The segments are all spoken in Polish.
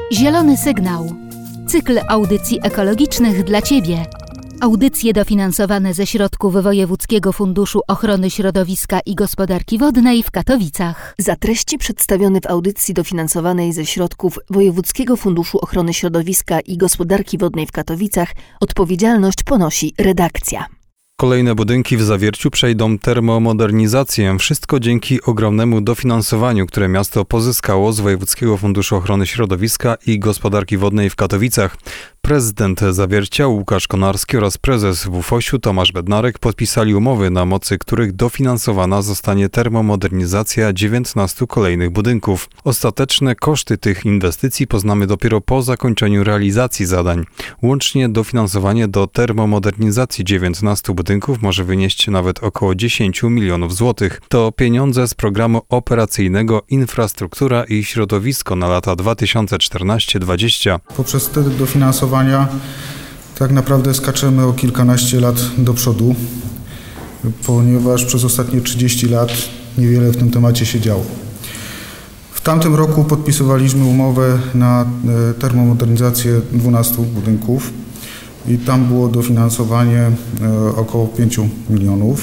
Zielony sygnał. Cykl audycji ekologicznych dla Ciebie. Audycje dofinansowane ze środków Wojewódzkiego Funduszu Ochrony Środowiska i Gospodarki Wodnej w Katowicach. Za treści przedstawione w audycji dofinansowanej ze środków Wojewódzkiego Funduszu Ochrony Środowiska i Gospodarki Wodnej w Katowicach odpowiedzialność ponosi redakcja. Kolejne budynki w Zawierciu przejdą termomodernizację. Wszystko dzięki ogromnemu dofinansowaniu, które miasto pozyskało z Wojewódzkiego Funduszu Ochrony Środowiska i Gospodarki Wodnej w Katowicach. Prezydent Zawiercia Łukasz Konarski oraz prezes WFOŚ-u Tomasz Bednarek podpisali umowy, na mocy których dofinansowana zostanie termomodernizacja 19 kolejnych budynków. Ostateczne koszty tych inwestycji poznamy dopiero po zakończeniu realizacji zadań. Łącznie dofinansowanie do termomodernizacji 19 budynków może wynieść nawet około 10 milionów złotych. To pieniądze z programu operacyjnego Infrastruktura i Środowisko na lata 2014-2020. Poprzez te dofinansowania tak naprawdę skaczemy o kilkanaście lat do przodu, ponieważ przez ostatnie 30 lat niewiele w tym temacie się działo. W tamtym roku podpisywaliśmy umowę na termomodernizację 12 budynków i tam było dofinansowanie około 5 milionów.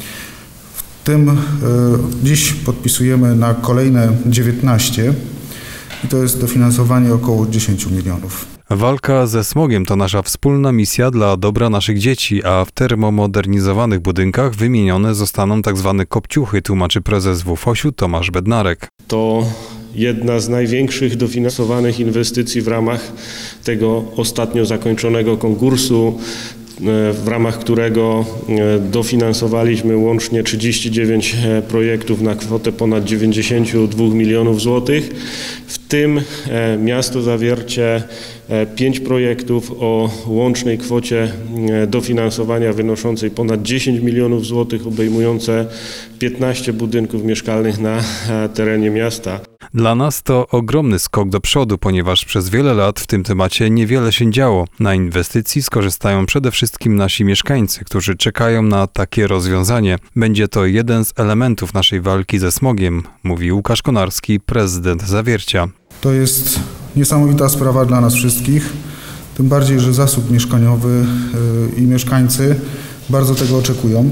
W tym dziś podpisujemy na kolejne 19 i to jest dofinansowanie około 10 milionów. Walka ze smogiem to nasza wspólna misja dla dobra naszych dzieci, a w termomodernizowanych budynkach wymienione zostaną tzw. kopciuchy, tłumaczy prezes WFOŚ-u Tomasz Bednarek. To jedna z największych dofinansowanych inwestycji w ramach tego ostatnio zakończonego konkursu, w ramach którego dofinansowaliśmy łącznie 39 projektów na kwotę ponad 92 milionów złotych. W tym miasto Zawiercie 5 projektów o łącznej kwocie dofinansowania wynoszącej ponad 10 milionów złotych, obejmujące 15 budynków mieszkalnych na terenie miasta. Dla nas to ogromny skok do przodu, ponieważ przez wiele lat w tym temacie niewiele się działo. Na inwestycji skorzystają przede wszystkim nasi mieszkańcy, którzy czekają na takie rozwiązanie. Będzie to jeden z elementów naszej walki ze smogiem, mówi Łukasz Konarski, prezydent Zawiercia. To jest niesamowita sprawa dla nas wszystkich, tym bardziej, że zasób mieszkaniowy i mieszkańcy bardzo tego oczekują,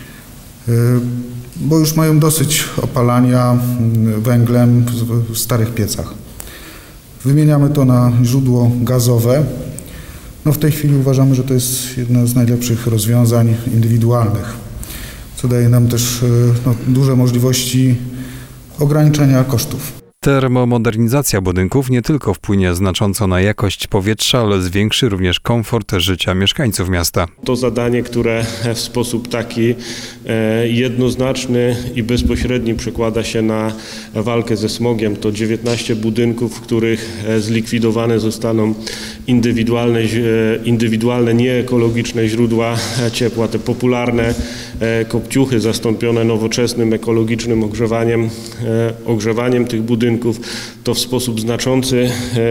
bo już mają dosyć opalania węglem w starych piecach. Wymieniamy to na źródło gazowe. W tej chwili uważamy, że to jest jedno z najlepszych rozwiązań indywidualnych, co daje nam też duże możliwości ograniczenia kosztów. Termomodernizacja budynków nie tylko wpłynie znacząco na jakość powietrza, ale zwiększy również komfort życia mieszkańców miasta. To zadanie, które w sposób taki jednoznaczny i bezpośredni przekłada się na walkę ze smogiem. To 19 budynków, w których zlikwidowane zostaną indywidualne, nieekologiczne źródła ciepła. Te popularne kopciuchy zastąpione nowoczesnym, ekologicznym ogrzewaniem tych budynków. To w sposób znaczący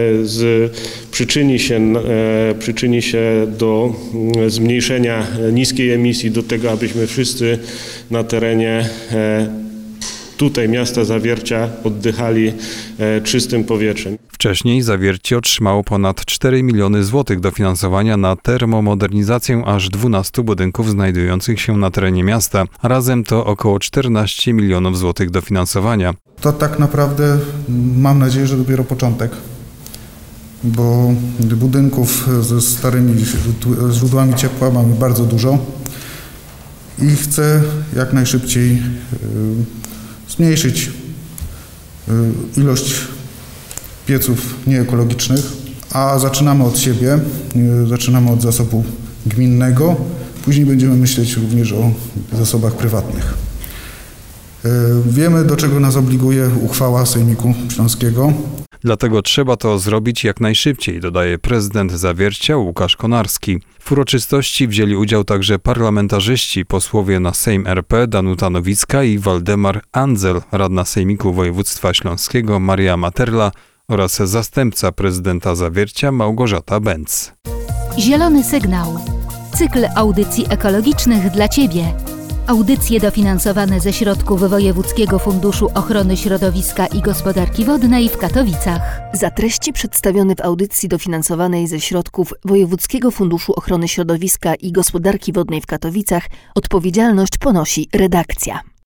przyczyni się do zmniejszenia niskiej emisji, do tego, abyśmy wszyscy na terenie tutaj miasta Zawiercia oddychali czystym powietrzem. Wcześniej Zawiercie otrzymało ponad 4 miliony złotych dofinansowania na termomodernizację aż 12 budynków znajdujących się na terenie miasta. Razem to około 14 milionów złotych dofinansowania. To tak naprawdę mam nadzieję, że dopiero początek, bo budynków ze starymi źródłami ciepła mamy bardzo dużo i chcę jak najszybciej zmniejszyć ilość pieców nieekologicznych, a zaczynamy od siebie, zaczynamy od zasobu gminnego, później będziemy myśleć również o zasobach prywatnych. Wiemy, do czego nas obliguje uchwała Sejmiku Śląskiego. Dlatego trzeba to zrobić jak najszybciej, dodaje prezydent Zawiercia Łukasz Konarski. W uroczystości wzięli udział także parlamentarzyści, posłowie na Sejm RP Danuta Nowicka i Waldemar Andzel, radna Sejmiku Województwa Śląskiego Maria Materla oraz zastępca prezydenta Zawiercia Małgorzata Bęc. Zielony sygnał. Cykl audycji ekologicznych dla Ciebie. Audycje dofinansowane ze środków Wojewódzkiego Funduszu Ochrony Środowiska i Gospodarki Wodnej w Katowicach. Za treści przedstawione w audycji dofinansowanej ze środków Wojewódzkiego Funduszu Ochrony Środowiska i Gospodarki Wodnej w Katowicach odpowiedzialność ponosi redakcja.